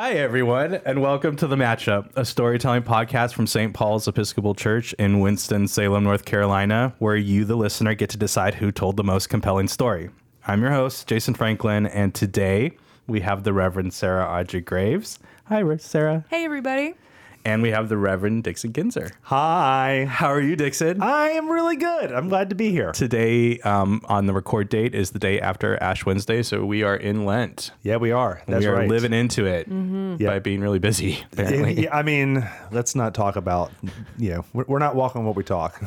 Hi, everyone, and welcome to The Matchup, a storytelling podcast from St. Paul's Episcopal Church in Winston-Salem, North Carolina, where you, the listener, get to decide who told the most compelling story. I'm your host, Jason Franklin, and today we have the Reverend Sarah Audrey Graves. Hi, Sarah. Hey, everybody. And we have the Reverend Dixon Ginzer. Hi. How are you, Dixon? I am really good. I'm glad to be here. Today, on the record date, is the day after Ash Wednesday, so we are in Lent. Yeah, we are. That's we are right. living into it by being really busy, apparently. Yeah, I mean, let's not talk about, we're not walking what we talk.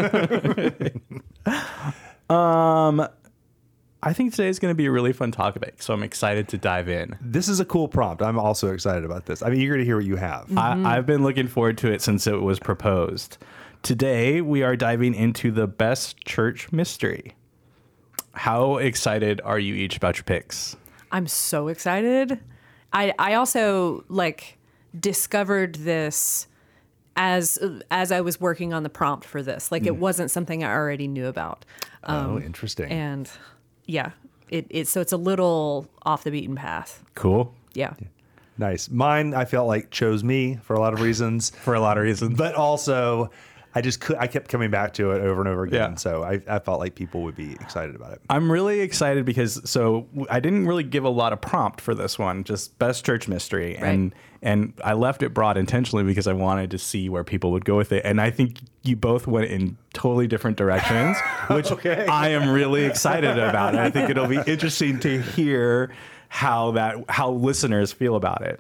I think today's going to be a really fun topic, so I'm excited to dive in. This is a cool prompt. I'm also excited about this. I'm eager to hear what you have. I've been looking forward to it since it was proposed. Today, we are diving into the best church mystery. How excited are you each about your picks? I'm so excited. I also discovered this as I was working on the prompt for this. It wasn't something I already knew about. Interesting. And yeah, so it's a little off the beaten path. Cool. Yeah. Nice. Mine, I felt like chose me for a lot of reasons. For a lot of reasons. But also, I kept coming back to it over and over again. Yeah. So I felt like people would be excited about it. I'm really excited because I didn't really give a lot of prompt for this one, just best church mystery. Right. And I left it broad intentionally because I wanted to see where people would go with it. And I think you both went in totally different directions, which I am really excited about. I think it'll be interesting to hear how listeners feel about it.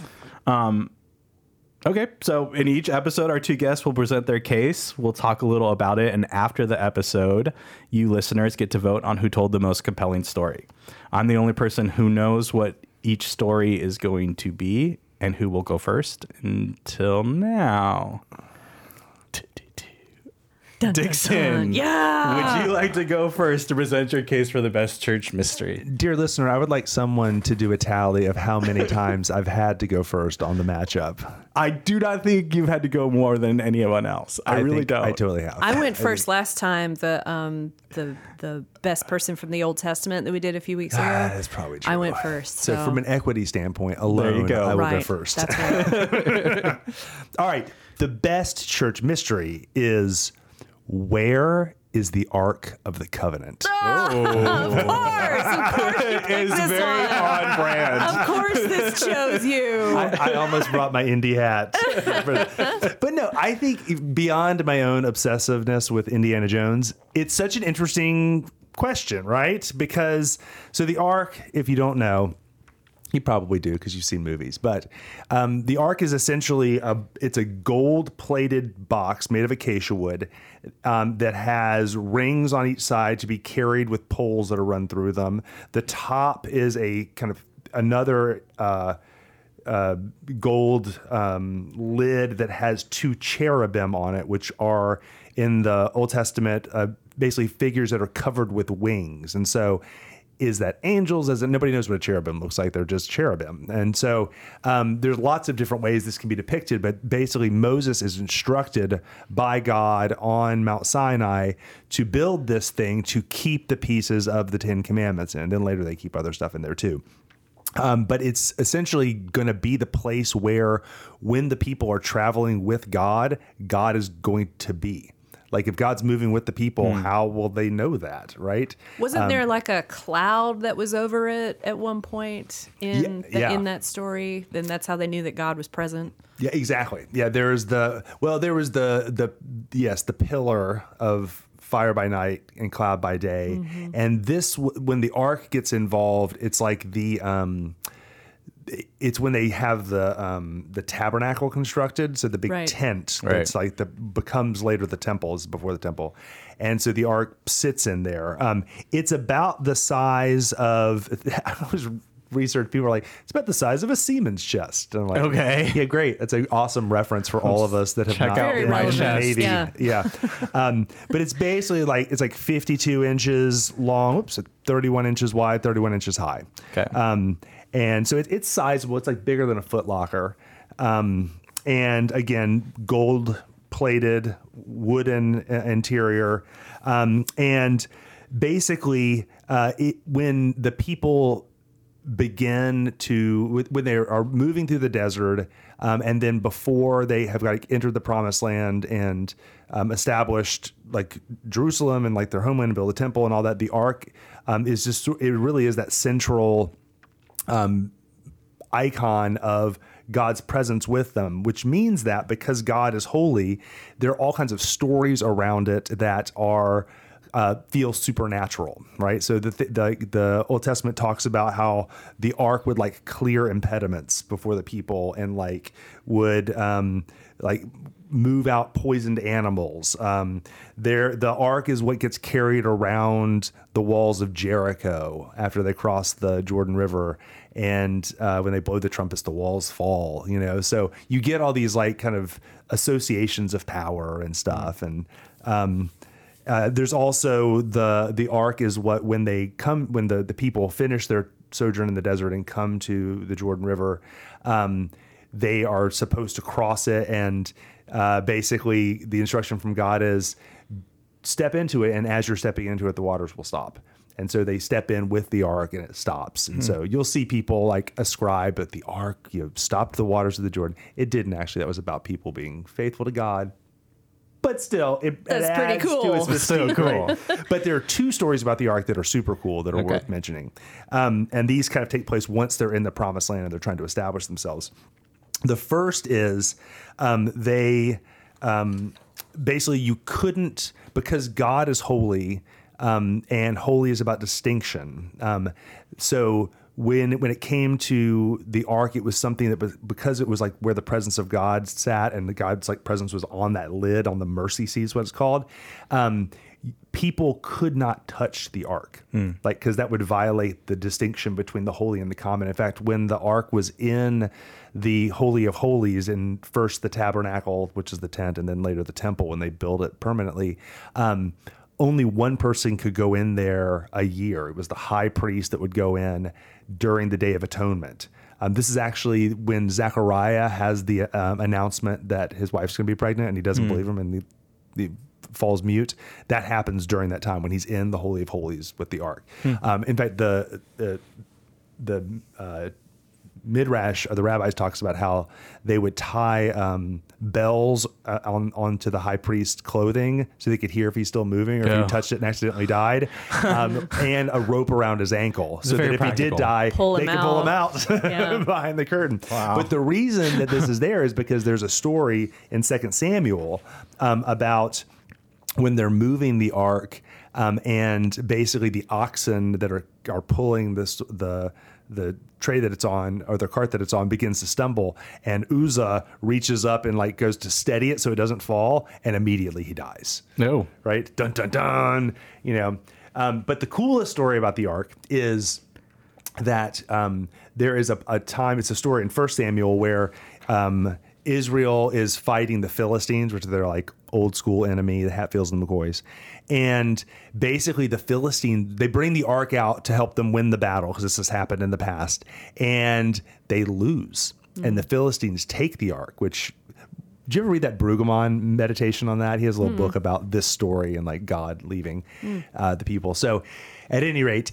Okay, so in each episode, our two guests will present their case. We'll talk a little about it. And after the episode, you listeners get to vote on who told the most compelling story. I'm the only person who knows what each story is going to be and who will go first until now. Dun, Dixon, dun, dun. Yeah. would you like to go first to present your case for the best church mystery? Dear listener, I would like someone to do a tally of how many times I've had to go first on the matchup. I do not think you've had to go more than anyone else. I really think don't. I totally have. I went first last time. The best person from the Old Testament that we did a few weeks ago. That's probably true. I went first. So from an equity standpoint alone, you go. I will go Right, first. That's right. All right. The best church mystery is, where is the Ark of the Covenant? Of course you picked It's this very one. on brand. Of course this chose you. I almost brought my Indy hat. But no, I think beyond my own obsessiveness with Indiana Jones, it's such an interesting question, right? Because, so the Ark, if you don't know, you probably do because you've seen movies, but the Ark is essentially it's a gold-plated box made of acacia wood that has rings on each side to be carried with poles that are run through them. The top is a kind of another gold lid that has two cherubim on it, which are in the Old Testament basically figures that are covered with wings. And so is that angels? Nobody knows what a cherubim looks like. They're just cherubim. And so there's lots of different ways this can be depicted, but basically Moses is instructed by God on Mount Sinai to build this thing to keep the pieces of the Ten Commandments in. And then later they keep other stuff in there too. But it's essentially going to be the place where when the people are traveling with God, God is going to be. Like if God's moving with the people, how will they know that, right? Wasn't there like a cloud that was over it at one point in that story? Then that's how they knew that God was present. Yeah, exactly. Yeah, there was the pillar of fire by night and cloud by day. Mm-hmm. And this, when the Ark gets involved, it's like it's when they have the tabernacle constructed, so the big tent that's like becomes later the temple, is before the temple, and so the Ark sits in there. It's about the size of I was research. People are like, it's about the size of a seaman's chest. And I'm like, okay, yeah, great. That's an awesome reference for all of us that have not out been my in the chest. Navy. Yeah. But it's basically like 52 inches long. 31 inches wide, 31 inches high. Okay. And so it's sizable. It's like bigger than a Foot Locker. And again, gold plated wooden interior. And basically when the people begin to, when they are moving through the desert, and then before they have like entered the promised land and established like Jerusalem and like their homeland and build a temple and all that, the ark is just, it really is that central icon of God's presence with them, which means that because God is holy, there are all kinds of stories around it that are feel supernatural, right? So the Old Testament talks about how the ark would like clear impediments before the people and like would like move out poisoned animals. The ark is what gets carried around the walls of Jericho after they cross the Jordan River. And when they blow the trumpets, the walls fall, you know? So you get all these like kind of associations of power and stuff. And there's also the ark is what, when the people finish their sojourn in the desert and come to the Jordan River, they are supposed to cross it. And basically the instruction from God is step into it. And as you're stepping into it, the waters will stop. And so they step in with the ark and it stops. And so you'll see people like ascribe that the ark, stopped the waters of the Jordan. It didn't actually. That was about people being faithful to God. But still, That's pretty cool. To its mystique, right? But there are two stories about the ark that are super cool that are worth mentioning. And these kind of take place once they're in the promised land and they're trying to establish themselves. The first is basically you couldn't, because God is holy, and holy is about distinction. So when it came to the ark, it was something that was, because it was like where the presence of God sat and the God's like presence was on that lid, on the mercy seat is what it's called. People could not touch the ark, like, because that would violate the distinction between the holy and the common. In fact, when the ark was in the Holy of Holies in first the tabernacle, which is the tent, and then later the temple when they built it permanently, only one person could go in there a year. It was the high priest that would go in during the Day of Atonement. This is actually when Zechariah has the announcement that his wife's going to be pregnant and he doesn't believe him and he falls mute. That happens during that time when he's in the Holy of Holies with the ark. In fact, the Midrash of the rabbis talks about how they would tie bells onto the high priest's clothing so they could hear if he's still moving or if he touched it and accidentally died, and a rope around his ankle so that if he did die, they could pull him out behind the curtain. Wow. But the reason that this is there is because there's a story in 2 Samuel about when they're moving the ark, and basically the oxen that are pulling the tray that it's on, or the cart that it's on, begins to stumble, and Uzzah reaches up and like goes to steady it so it doesn't fall, and immediately he dies. No. Right? Dun, dun, dun. But the coolest story about the ark is that there is a time, it's a story in 1 Samuel where Israel is fighting the Philistines, which are their like old school enemy, the Hatfields and McCoys. And basically the Philistines, they bring the ark out to help them win the battle because this has happened in the past, and they lose. And the Philistines take the ark, which, did you ever read that Brueggemann meditation on that? He has a little book about this story and like God leaving the people. So at any rate,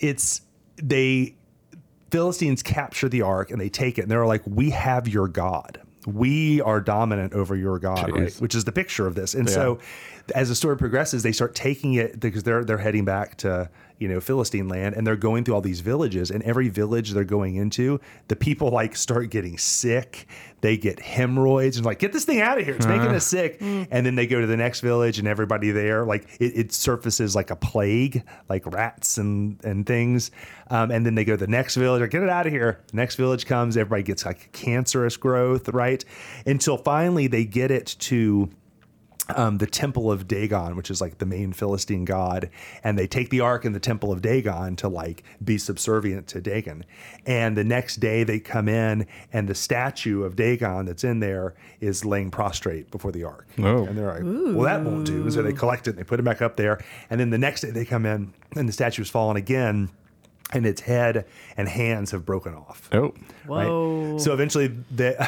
Philistines capture the ark and they take it and they're like, we have your God. We are dominant over your God, right? Which is the picture of this. And so as the story progresses, they start taking it because they're heading back to, Philistine land, and they're going through all these villages, and every village they're going into, the people like start getting sick. They get hemorrhoids and like, get this thing out of here. It's making us sick. And then they go to the next village and everybody there, like it surfaces like a plague, like rats and things. And then they go to the next village, like, get it out of here. The next village comes, everybody gets like cancerous growth, right? Until finally they get it to the temple of Dagon, which is like the main Philistine god, and they take the ark in the temple of Dagon to like be subservient to Dagon. And the next day they come in and the statue of Dagon that's in there is laying prostrate before the ark. Oh. And they're like, well, that won't do. And so they collect it and they put it back up there. And then the next day they come in and the statue's fallen again, and its head and hands have broken off. Oh. Whoa. Right? So eventually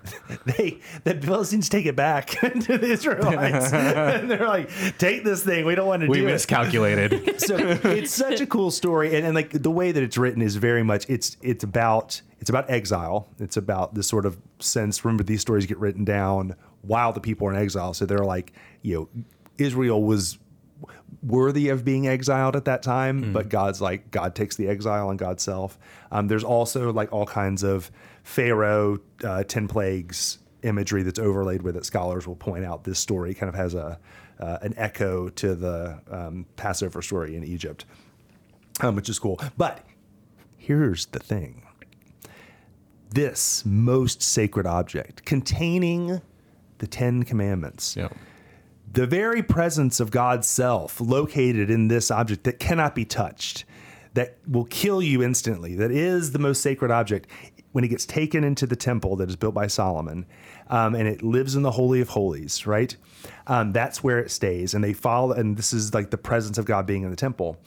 the Philistines take it back to the Israelites. And they're like, take this thing. We don't want to do it. We miscalculated. So it's such a cool story. And like the way that it's written is very much, it's about exile. It's about this sort of sense. Remember, these stories get written down while the people are in exile. So they're like, Israel was worthy of being exiled at that time, but God takes the exile on God's self. There's also like all kinds of Pharaoh 10 plagues imagery that's overlaid with it. Scholars will point out this story kind of has an echo to the Passover story in Egypt, which is cool. But here's the thing. This most sacred object containing the 10 commandments, the very presence of God's self located in this object that cannot be touched, that will kill you instantly, that is the most sacred object, when it gets taken into the temple that is built by Solomon, and it lives in the Holy of Holies, right? That's where it stays. And they follow, and this is like the presence of God being in the temple.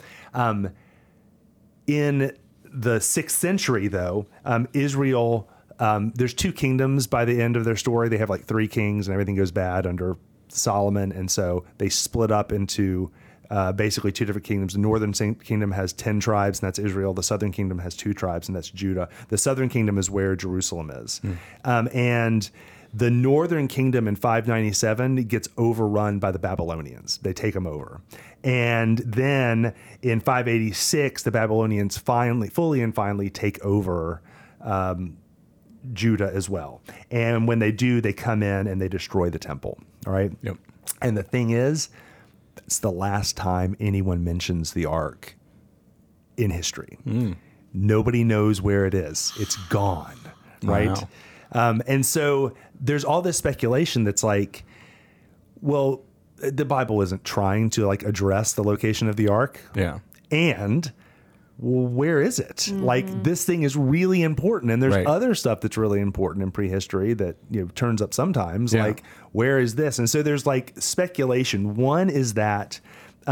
In the 6th century, though, Israel, there's 2 kingdoms by the end of their story. They have like 3 kings, and everything goes bad under Solomon. And so they split up into basically 2 different kingdoms. The northern kingdom has 10 tribes, and that's Israel. The southern kingdom has 2 tribes, and that's Judah. The southern kingdom is where Jerusalem is. And the northern kingdom in 597 gets overrun by the Babylonians. They take them over. And then in 586, the Babylonians finally take over Judah as well. And when they do, they come in and they destroy the temple. All right. Yep. And the thing is, it's the last time anyone mentions the ark in history. Nobody knows where it is. It's gone. Right. Wow. And so there's all this speculation that's like, well, the Bible isn't trying to like address the location of the ark. Yeah. And well, where is it? Like, this thing is really important. And there's other stuff that's really important in prehistory that, turns up sometimes. Yeah. Like, where is this? And so there's like speculation. One is that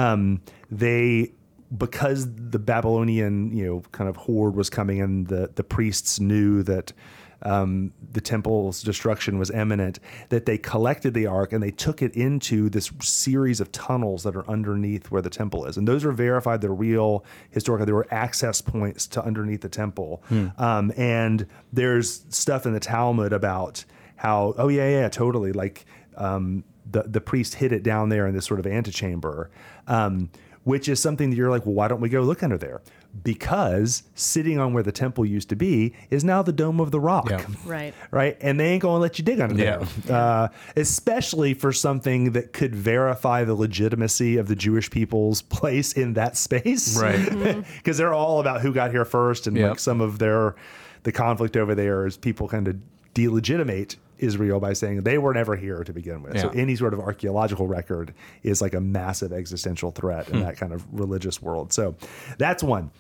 because the Babylonian, kind of horde was coming in, the priests knew that the temple's destruction was imminent, that they collected the ark and they took it into this series of tunnels that are underneath where the temple is. And those are verified. They're real historical. There were access points to underneath the temple. And there's stuff in the Talmud about how, totally. Like the priest hid it down there in this sort of antechamber, which is something that you're like, well, why don't we go look under there? Because sitting on where the temple used to be is now the Dome of the Rock. Yeah. Right. Right. And they ain't going to let you dig under there. Especially for something that could verify the legitimacy of the Jewish people's place in that space. Right. Because they're all about who got here first. And like some of the conflict over there is people kind of delegitimate Israel by saying they were never here to begin with. So any sort of archaeological record is like a massive existential threat in that kind of religious world. So that's one.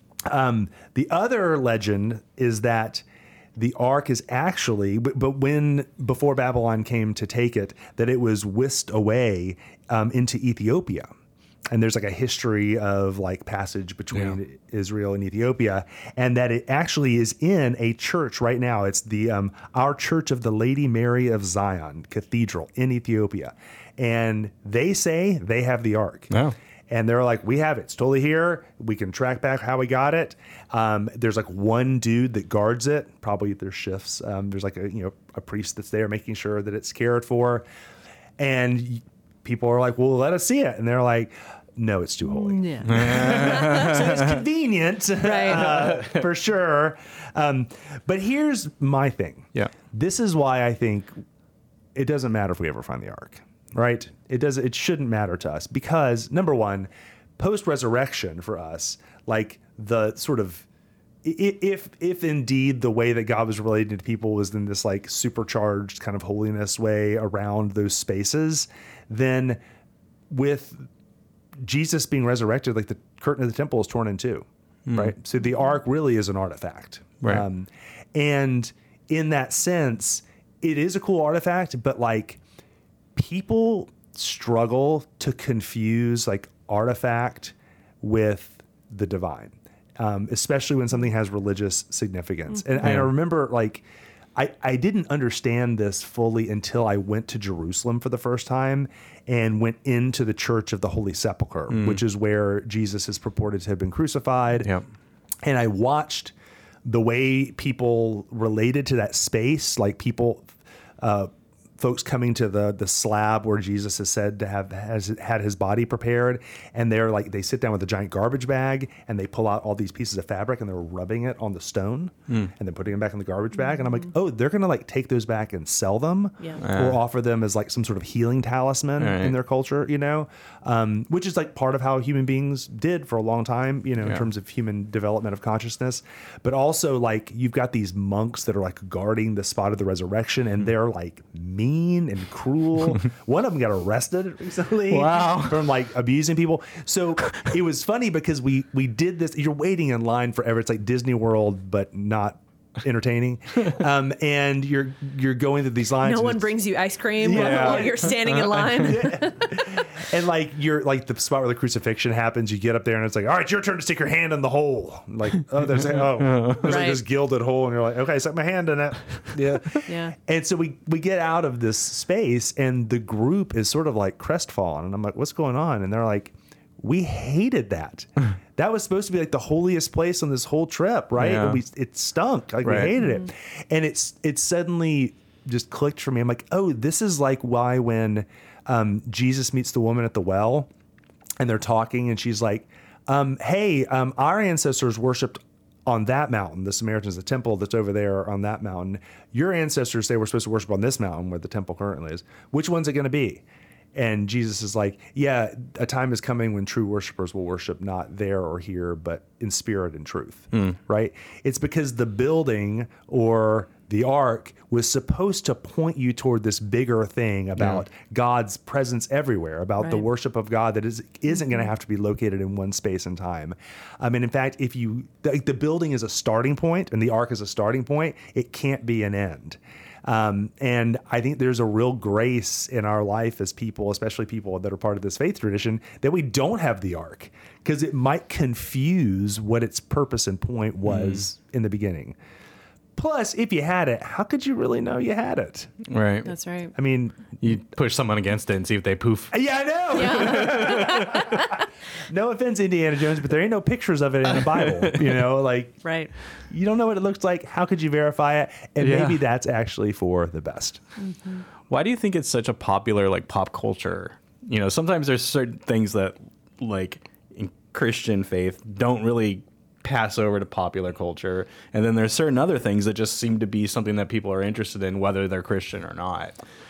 The other legend is that the ark is actually, before Babylon came to take it, that it was whisked away into Ethiopia. And there's like a history of like passage between Israel and Ethiopia, and that it actually is in a church right now. It's the our Church of the Lady Mary of Zion Cathedral in Ethiopia, and they say they have the ark. Oh. And they're like, we have it. It's totally here. We can track back how we got it. There's like one dude that guards it. Probably there's shifts. There's like a priest that's there making sure that it's cared for, and people are like, well, let us see it. And they're like, no, it's too holy. Yeah. So it's convenient, Right. For sure. But here's my thing. Yeah. This is why I think it doesn't matter if we ever find the ark, right? It shouldn't matter to us because, number one, post-resurrection for us, like the sort of, if indeed the way that God was relating to people was in this like supercharged kind of holiness way around those spaces, then with Jesus being resurrected, like the curtain of the temple is torn in two, right? So the ark really is an artifact. Right. And in that sense, it is a cool artifact, but like people struggle to confuse like artifact with the divine. Especially when something has religious significance. And I remember like I didn't understand this fully until I went to Jerusalem for the first time and went into the Church of the Holy Sepulchre, which is where Jesus is purported to have been crucified. Yep. And I watched the way people related to that space, like folks coming to the slab where Jesus is said to has had his body prepared, and they sit down with a giant garbage bag and they pull out all these pieces of fabric and they're rubbing it on the stone and then putting them back in the garbage bag. And I'm like, oh, they're gonna like take those back and sell them or offer them as like some sort of healing talisman in their culture, which is like part of how human beings did for a long time, in terms of human development of consciousness. But also like you've got these monks that are like guarding the spot of the resurrection, and they're like mean and cruel. One of them got arrested recently from like abusing people. So it was funny because we did this. You're waiting in line forever. It's like Disney World, but not entertaining. And you're going through these lines. No one brings you ice cream while you're standing in line. And like you're like the spot where the crucifixion happens, you get up there and it's like, all right, your turn to stick your hand in the hole. Like, there's like this gilded hole, and you're like, okay, stick my hand in it. Yeah. And so we get out of this space, and the group is sort of like crestfallen, and I'm like, what's going on? And they're like, we hated that. That was supposed to be like the holiest place on this whole trip, right? Yeah. And it stunk. Like we hated it. And it suddenly just clicked for me. I'm like, oh, this is like why when Jesus meets the woman at the well and they're talking and she's like, hey, our ancestors worshipped on that mountain. The Samaritans, the temple that's over there on that mountain. Your ancestors, they were supposed to worship on this mountain where the temple currently is. Which one's it going to be? And Jesus is like, yeah, a time is coming when true worshipers will worship not there or here, but in spirit and truth, right? It's because the building or the ark was supposed to point you toward this bigger thing about God's presence everywhere, about the worship of God that isn't going to have to be located in one space and time. I mean, in fact, if the building is a starting point and the ark is a starting point, it can't be an end. And I think there's a real grace in our life as people, especially people that are part of this faith tradition, that we don't have the ark, because it might confuse what its purpose and point was in the beginning. Plus, if you had it, how could you really know you had it? Right. That's right. I mean, you push someone against it and see if they poof. Yeah, I know. Yeah. No offense, Indiana Jones, but there ain't no pictures of it in the Bible. Like, right. You don't know what it looks like. How could you verify it? And maybe that's actually for the best. Mm-hmm. Why do you think it's such a popular like pop culture? Sometimes there's certain things that like in Christian faith don't really pass over to popular culture, and then there's certain other things that just seem to be something that people are interested in, whether they're Christian or not.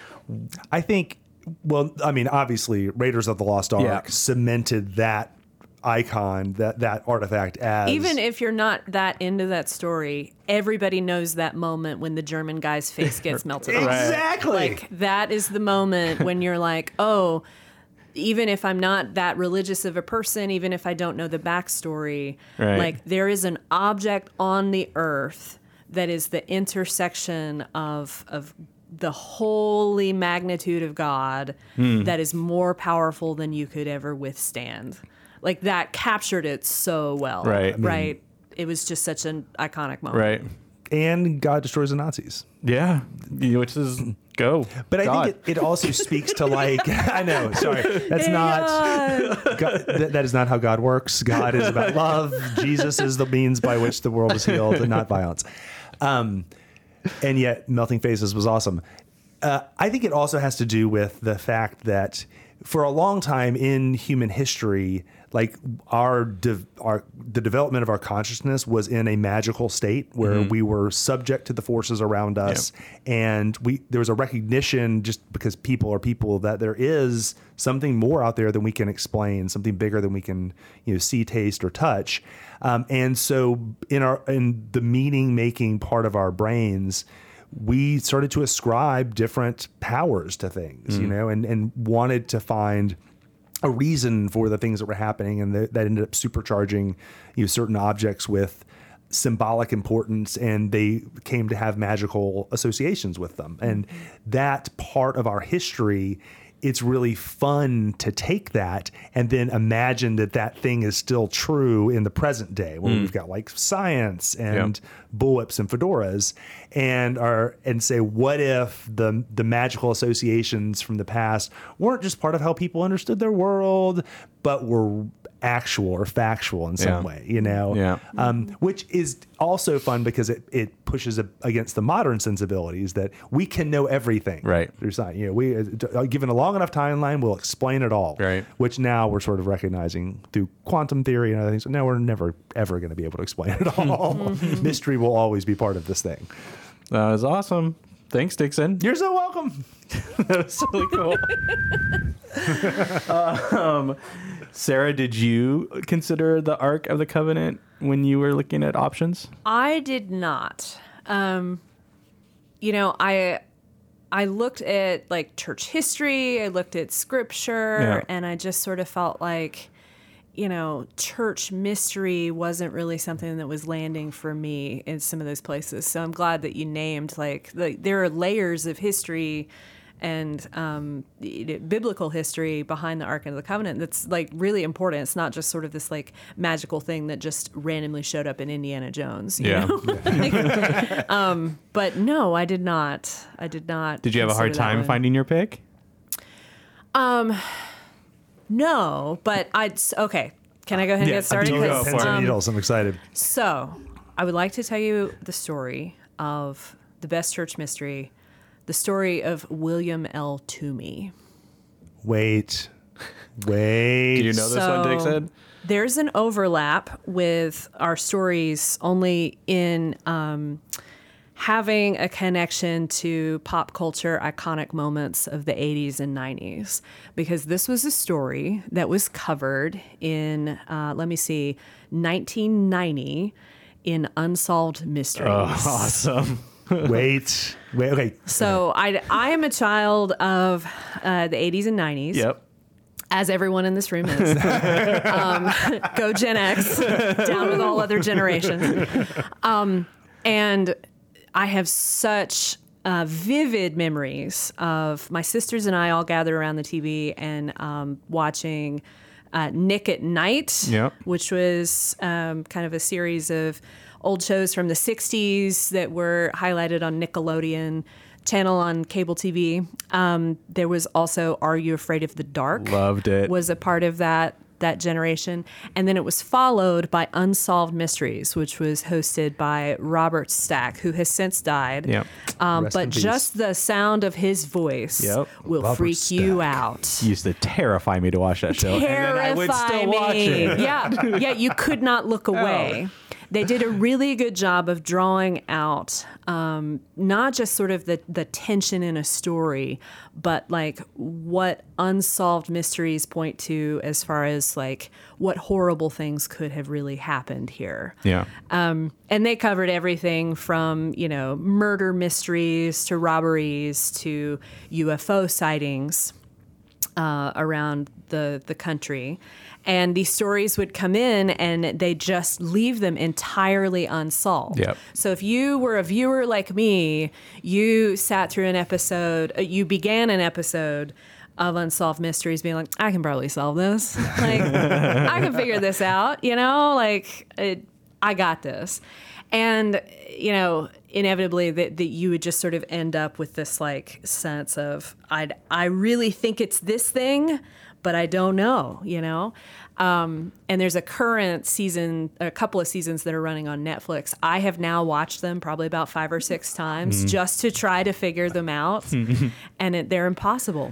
I think, obviously Raiders of the Lost Ark cemented that icon, that artifact as... Even if you're not that into that story, everybody knows that moment when the German guy's face gets melted off. Exactly. Like, that is the moment when you're like, oh, even if I'm not that religious of a person, even if I don't know the backstory, like there is an object on the earth that is the intersection of the holy magnitude of God that is more powerful than you could ever withstand. Like that captured it so well. Right. It was just such an iconic moment. Right. And God destroys the Nazis. Yeah. Which is go. But I think it also speaks to like, I know, sorry. That's not, God, that is not how God works. God is about love. Jesus is the means by which the world is healed and not violence. And yet Melting Faces was awesome. I think it also has to do with the fact that for a long time in human history, like the development of our consciousness was in a magical state where we were subject to the forces around us, and there was a recognition, just because people are people, that there is something more out there than we can explain, something bigger than we can see, taste, or touch. And so in the meaning making part of our brains, we started to ascribe different powers to things, and wanted to find a reason for the things that were happening, and that ended up supercharging certain objects with symbolic importance, and they came to have magical associations with them. And that part of our history it's really fun to take that and then imagine that that thing is still true in the present day, where we've got like science and bullwhips and fedoras, and say, what if the magical associations from the past weren't just part of how people understood their world, but were actual or factual in some way, you know? Which is also fun because it pushes against the modern sensibilities that we can know everything. Right. There's not, you know, we given a long enough timeline, we'll explain it all. Right. Which now we're sort of recognizing through quantum theory and other things. No, we're never ever going to be able to explain it all. Mystery will always be part of this thing. That was awesome. Thanks, Dixon. You're so welcome. That was really cool. Sarah, did you consider the Ark of the Covenant when you were looking at options? I did not. You know, I looked at like church history, I looked at scripture, and I just sort of felt like, you know, church mystery wasn't really something that was landing for me in some of those places. So I'm glad that you named like there are layers of history and biblical history behind the Ark of the Covenant that's like really important. It's not just sort of this like magical thing that just randomly showed up in Indiana Jones. You know? Like, but no, I did not. Did you have a hard time finding your pick? No, but okay. Can I go ahead and get started? Pens and needles. I'm excited. So I would like to tell you the story of the best church mystery, the story of William L. Toomey. Wait. Do you know this one, Dixon? There's an overlap with our stories only in having a connection to pop culture iconic moments of the 80s and 90s, because this was a story that was covered in, 1990 in Unsolved Mysteries. Oh, awesome. Wait. Okay. So I am a child of the 80s and 90s. Yep. As everyone in this room is. Go Gen X, down with all other generations. And I have such vivid memories of my sisters and I all gathered around the TV and watching Nick at Night, which was kind of a series of old shows from the 60s that were highlighted on Nickelodeon channel on cable TV. There was also Are You Afraid of the Dark? Loved it. Was a part of that generation. And then it was followed by Unsolved Mysteries, which was hosted by Robert Stack, who has since died. Yep. But just the sound of his voice will Robert freak Stack. you out. Used to terrify me to watch that show. Terrify and then I would still me. watch it. Yeah, you could not look away. They did a really good job of drawing out not just sort of the tension in a story, but like what unsolved mysteries point to as far as like what horrible things could have really happened here. Yeah. And they covered everything from, you know, murder mysteries to robberies to UFO sightings around the country. And these stories would come in and they just leave them entirely unsolved. Yep. So if you were a viewer like me, you sat through an episode, you began an episode of Unsolved Mysteries being like, I can probably solve this. Like, I can figure this out, you know, like I got this. And, you know, inevitably that you would just sort of end up with this like sense of, I really think it's this thing, but I don't know, you know? And there's a current season, a couple of seasons that are running on Netflix. I have now watched them probably about 5 or 6 times just to try to figure them out. And they're impossible.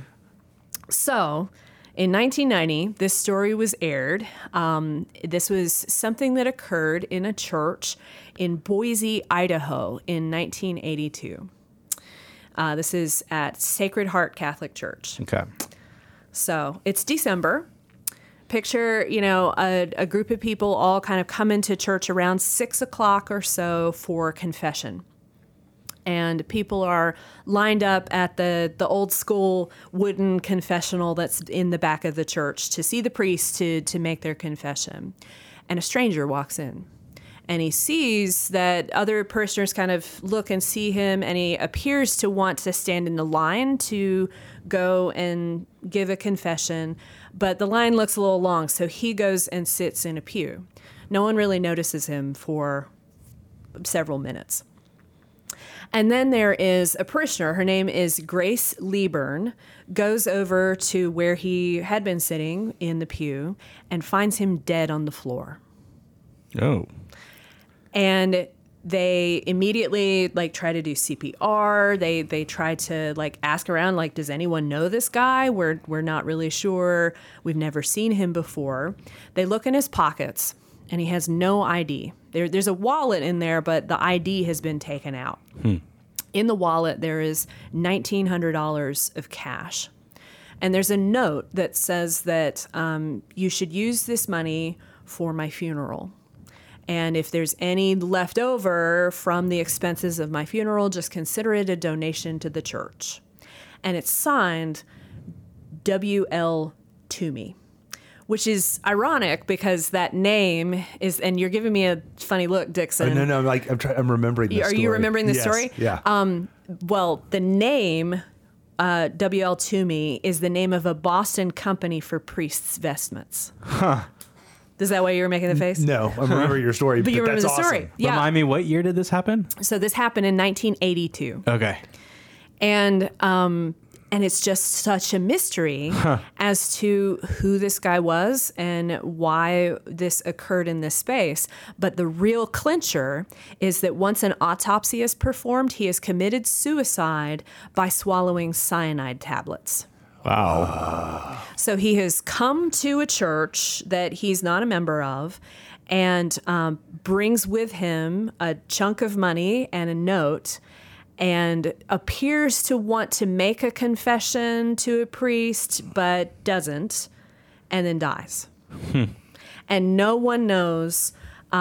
So in 1990, this story was aired. This was something that occurred in a church in Boise, Idaho in 1982. This is at Sacred Heart Catholic Church. Okay. So it's December. Picture, you know, a group of people all kind of come into church around 6 o'clock or so for confession. And people are lined up at the old school wooden confessional that's in the back of the church to see the priest to make their confession. And a stranger walks in. and he sees that other parishioners kind of look and see him, and he appears to want to stand in the line to go and give a confession, but the line looks a little long, so he goes and sits in a pew. No one really notices him for several minutes. And then there is a parishioner, her name is Grace Leeburn, goes over to where he had been sitting in the pew and finds him dead on the floor. Oh. And they immediately try to do CPR. They try to ask around, does anyone know this guy? We're not really sure. We've never seen him before. They look in his pockets and he has no ID. There's a wallet in there, but the ID has been taken out. In the wallet, there is $1,900 of cash. And there's a note that says that you should use this money for my funeral. And if there's any left over from the expenses of my funeral, just consider it a donation to the church. And it's signed W.L. Toomey, which is ironic because that name is, and you're giving me a funny look, Dixon. Oh, no, I'm remembering this story. Are you remembering the Yes, story? Yeah. Well, the name W.L. Toomey is the name of a Boston company for priests' vestments. Huh. Is that why you were making the face? No, I remember your story. But you remember that's the story. Awesome. Yeah. Remind me, what year did this happen? So this happened in 1982. Okay. And it's just such a mystery as to who this guy was and why this occurred in this space. But the real clincher is that once an autopsy is performed, he has committed suicide by swallowing cyanide tablets. Wow. So he has come to a church that he's not a member of and brings with him a chunk of money and a note and appears to want to make a confession to a priest, but doesn't, and then dies. And no one knows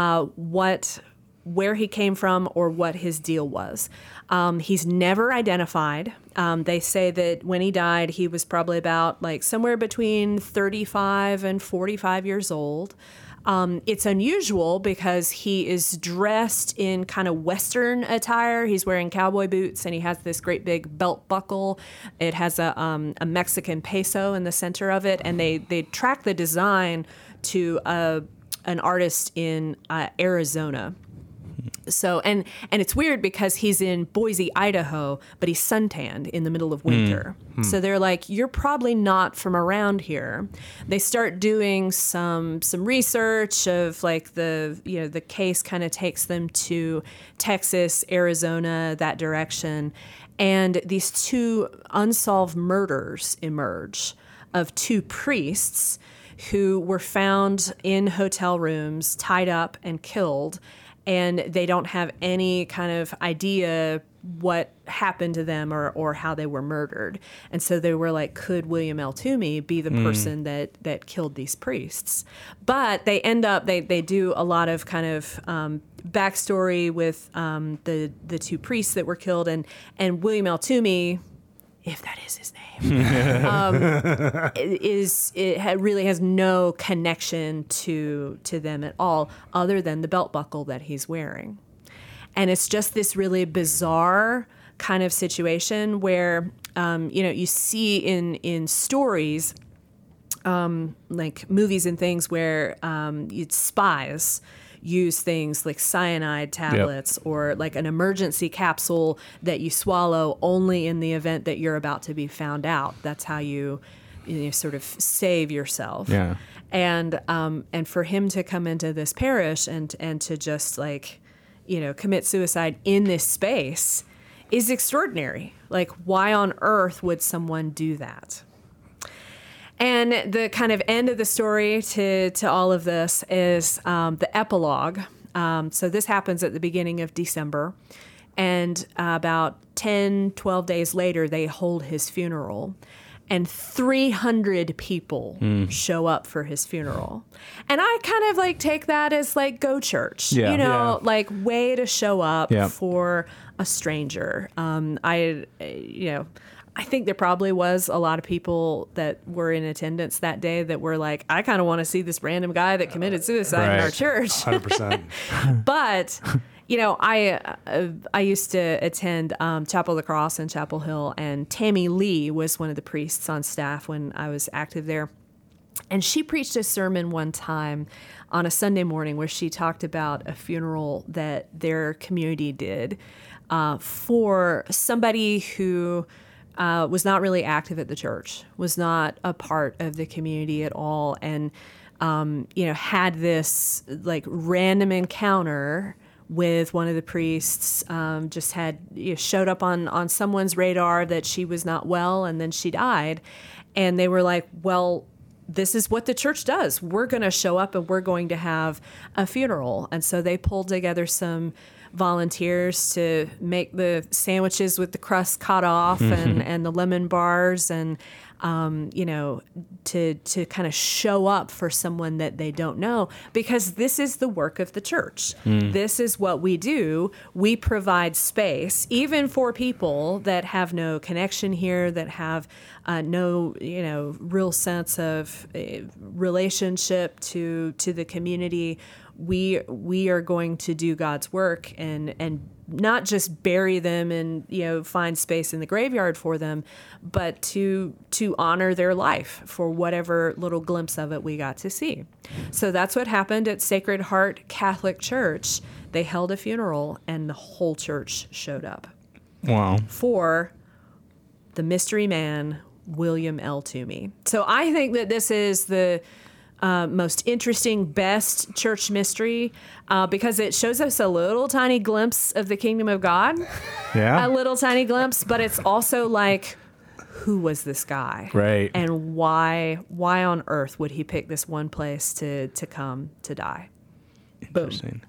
where he came from or what his deal was. He's never identified. They say that when he died, he was probably about somewhere between 35 and 45 years old. It's unusual because he is dressed in kind of Western attire. He's wearing cowboy boots and he has this great big belt buckle. It has a Mexican peso in the center of it, and they track the design to an artist in Arizona. So and it's weird because he's in Boise, Idaho, but he's suntanned in the middle of winter. So they're like, you're probably not from around here. They start doing some research of the case kind of takes them to Texas, Arizona, that direction, and these two unsolved murders emerge of two priests who were found in hotel rooms, tied up and killed. And they don't have any kind of idea what happened to them or how they were murdered. And so they were like, could William L. Toomey be the person that killed these priests? But they end up, they do a lot of kind of backstory with the two priests that were killed. And William L. Toomey, if that is his name, really has no connection to them at all, other than the belt buckle that he's wearing. And it's just this really bizarre kind of situation where you see in stories, like movies and things, where spies use things like cyanide tablets or like an emergency capsule that you swallow only in the event that you're about to be found out. That's how you sort of save yourself. Yeah. And for him to come into this parish and to just commit suicide in this space is extraordinary. Like, why on earth would someone do that? And the kind of end of the story to all of this is the epilogue. So this happens at the beginning of December. And about 10, 12 days later, they hold his funeral. and 300 people show up for his funeral. And I kind of like take that as like go church, Yeah. you know, Yeah. like way to show up Yeah. for a stranger. I think there probably was a lot of people that were in attendance that day that were like, I kind of want to see this random guy that committed suicide in our Right. church. 100%. But you know, I used to attend Chapel of the Cross in Chapel Hill, and Tammy Lee was one of the priests on staff when I was active there. And she preached a sermon one time on a Sunday morning where she talked about a funeral that their community did for somebody who was not really active at the church, was not a part of the community at all, and had this like random encounter with one of the priests, just had showed up on someone's radar that she was not well, and then she died. And they were like, well, this is what the church does. We're going to show up and we're going to have a funeral. And so they pulled together some volunteers to make the sandwiches with the crust cut off and the lemon bars and to kind of show up for someone that they don't know, because this is the work of the church. This is what we do. We provide space, even for people that have no connection here, that have no, real sense of relationship to the community. We are going to do God's work and not just bury them and find space in the graveyard for them, but to honor their life for whatever little glimpse of it we got to see. So that's what happened at Sacred Heart Catholic Church. They held a funeral and the whole church showed up Wow. for the mystery man, William L. Toomey. So I think that this is the most interesting, best church mystery because it shows us a little tiny glimpse of the kingdom of God, Yeah. a little tiny glimpse, but it's also like, who was this guy? Right. And why on earth would he pick this one place to come to die? Boom. Interesting.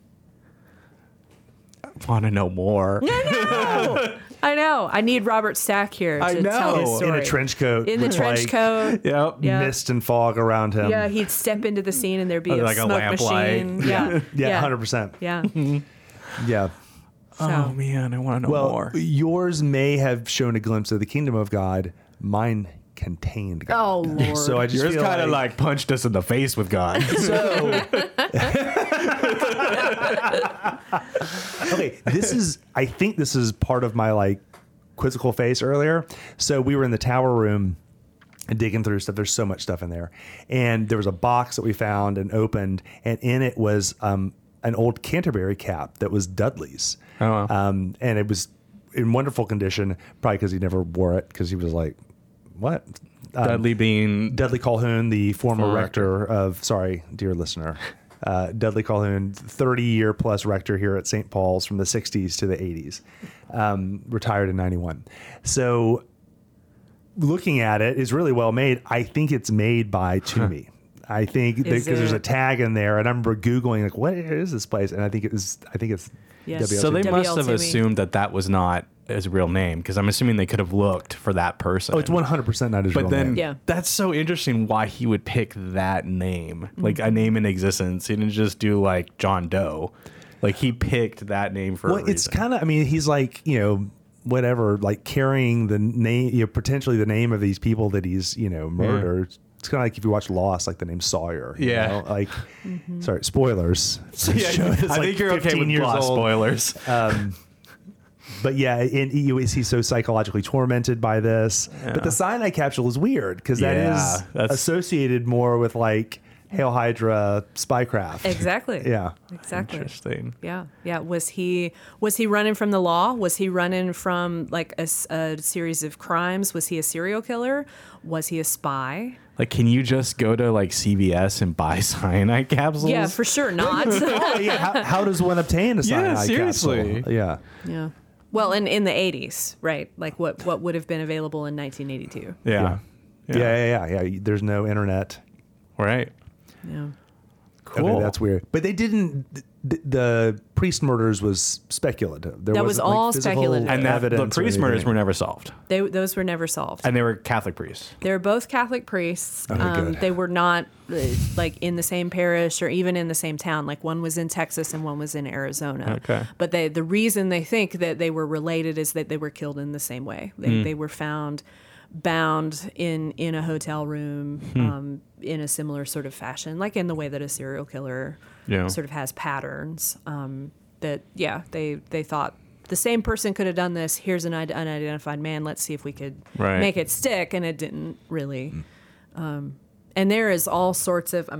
I want to know more. I know. I need Robert Stack here to I tell his know. story. In a trench coat. In the with, trench like, coat. Yep. Yeah. Mist and fog around him. Yeah, he'd step into the scene and there'd be a Like a smoke lamplight. machine. Yeah. Yeah, 100%. Yeah. Yeah. Oh So- man, I want to know Well, more. yours may have shown a glimpse of the kingdom of God. Mine contained God. Oh, Lord. So I just Yours feel kind of like punched us in the face with God. So, okay, I think this is part of my like quizzical face earlier. So we were in the tower room and digging through stuff. There's so much stuff in there. And there was a box that we found and opened, and in it was an old Canterbury cap that was Dudley's. Oh, wow. And it was in wonderful condition, probably because he never wore it, because he was like, what? Dudley being Dudley Calhoun, the former rector of, sorry, dear listener, Dudley Calhoun, 30-year plus rector here at St. Paul's from the 60s to the 80s, retired in 91. So looking at it is really well made. I think it's made by Toomey. I think because there's a tag in there, and I remember Googling like, what is this place? And I think it's Yes. WL So they W.L. must have Toomey. assumed that was not his real name, because I'm assuming they could have looked for that person. Oh, it's 100% not his But real then name. Yeah. that's so interesting why he would pick that name, like a name in existence. He didn't just do like John Doe. Like he picked that name for a Well, it's reason. kind of, I mean, he's like, whatever, like carrying the name, potentially the name of these people that he's, murdered. It's kind of like if you watch Lost, like the name Sawyer. you Yeah. know? Like, sorry, spoilers. Yeah, I think you're okay with Lost spoilers. But yeah, he's so psychologically tormented by this. But the cyanide capsule is weird because Yeah, that's associated more with like Hail Hydra spycraft. Exactly. Yeah. Exactly. Interesting. Yeah. Yeah. Was he running from the law? Was he running from like a series of crimes? Was he a serial killer? Was he a spy? Like, can you just go to like CVS and buy cyanide capsules? Yeah, for sure not. Oh, yeah. How does one obtain a cyanide seriously. capsule? Yeah. Yeah. Well, in the 80s, right? Like what would have been available in 1982. Yeah. Yeah. There's no internet. Right. Yeah. Cool. Okay, that's weird. But they didn't. The priest murders was speculative. That was all speculative. And the priest murders were never solved. Those were never solved. And they were Catholic priests. They were both Catholic priests. Good. They were not like in the same parish or even in the same town. Like one was in Texas and one was in Arizona. Okay. But the reason they think that they were related is that they were killed in the same way. They were found bound in a hotel room in a similar sort of fashion, like in the way that a serial killer sort of has patterns. They thought the same person could have done this. Here's an unidentified man. Let's see if we could make it stick. And it didn't really. And there is all sorts of,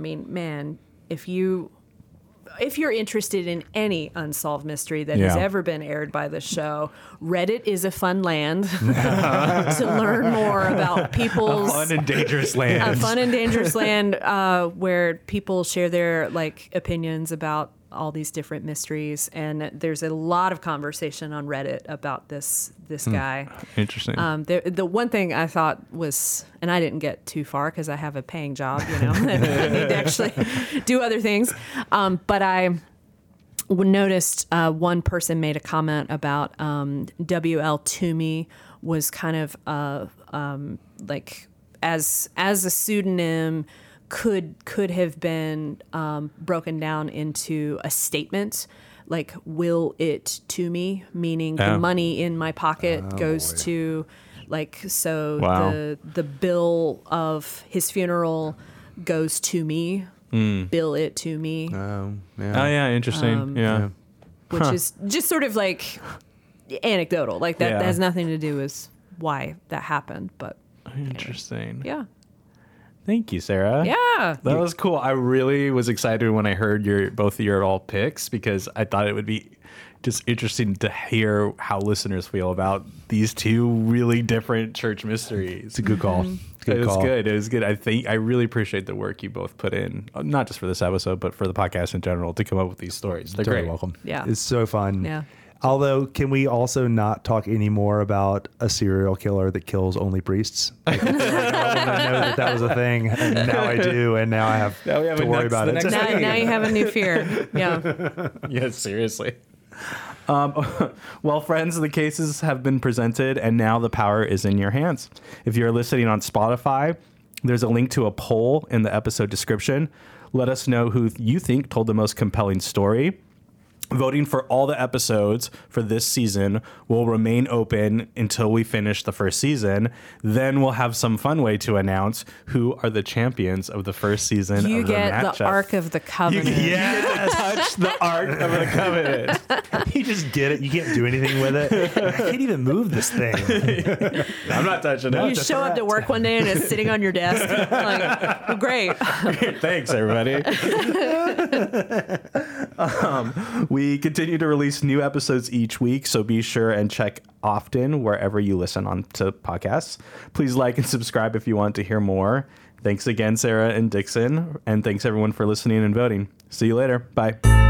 if you're interested in any unsolved mystery that has ever been aired by the show, Reddit is a fun land to learn more about people's fun and dangerous land. A fun and dangerous land where people share their opinions about all these different mysteries, and there's a lot of conversation on Reddit about this guy. Interesting. The one thing I thought was, and I didn't get too far because I have a paying job, and I need to actually do other things. But I noticed one person made a comment about W.L. Toomey was kind of as a pseudonym could have been broken down into a statement, like "will it to me," meaning the money in my pocket goes to, the bill of his funeral goes to me, bill it to me. Oh yeah, interesting. Which is just sort of like anecdotal, like that has nothing to do with why that happened, but interesting. Yeah. Thank you, Sarah. Yeah. That was cool. I really was excited when I heard both of your all picks, because I thought it would be just interesting to hear how listeners feel about these two really different church mysteries. It's a good call. It was good. I really appreciate the work you both put in, not just for this episode, but for the podcast in general, to come up with these stories. They're great. Welcome. Yeah. It's so fun. Yeah. Although, can we also not talk anymore about a serial killer that kills only priests? I didn't know that was a thing, and now I do, and now I have to worry about it. Now you have a new fear. Yeah. Yeah, seriously. Well, friends, the cases have been presented, and now the power is in your hands. If you're listening on Spotify, there's a link to a poll in the episode description. Let us know who you think told the most compelling story. Voting for all the episodes for this season will remain open until we finish the first season. Then we'll have some fun way to announce who are the champions of the first season. You of the get the Ark of the Covenant. You get to touch the Ark of the Covenant. You just get it. You can't do anything with it. I can't even move this thing. I'm not touching it. You show up to work one day and it's sitting on your desk. Like, oh, great. Thanks, everybody. We continue to release new episodes each week, so be sure and check often wherever you listen on to podcasts. Please like and subscribe if you want to hear more. Thanks again, Sarah and Dixon, and thanks everyone for listening and voting. See you later. Bye.